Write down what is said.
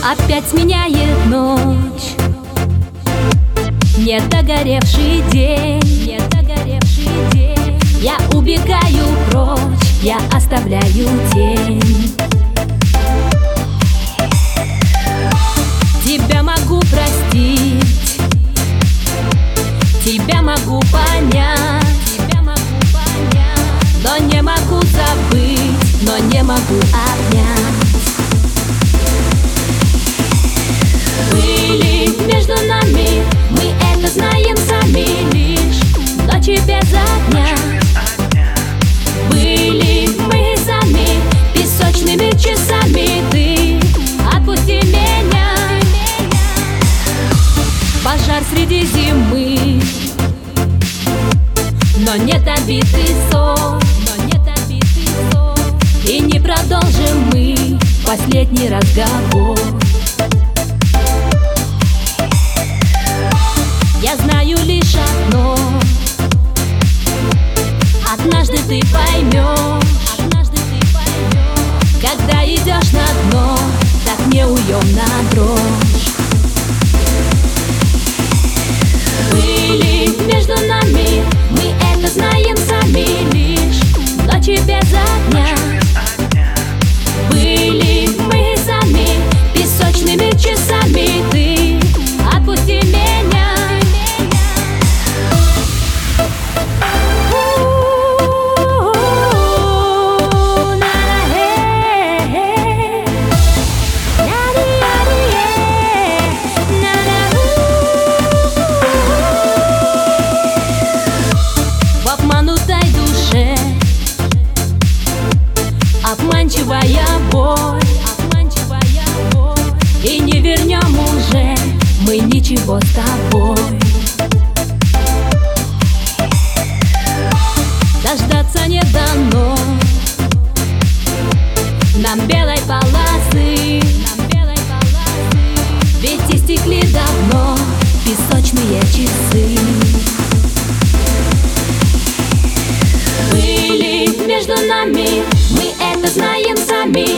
опять сменяет ночь. Не догоревший день, не догоревший день. Я убегаю прочь, я оставляю тень. Тебя могу простить, тебя могу понять, но не могу забыть, но не могу обнять. Были между нами, мы это знаем сами, лишь ночи без огня. Были мы сами песочными часами, ты отпусти меня. Пожар среди зимы, но нет обиты сон, и не продолжим мы последний разговор. Я знаю лишь одно: однажды ты поймешь, когда идешь на дно, так неуемна дрожь. Были между нами, мы это знаем сами, лишь ночи без огня. Были мы сами песочными часами, ты отпусти меня. В обманутой душе обманчивая боль, и не вернем уже мы ничего с тобой. Дождаться не дано нам белой полосы, ведь истекли давно песочные часы. Были между нами, мы это знаем сами,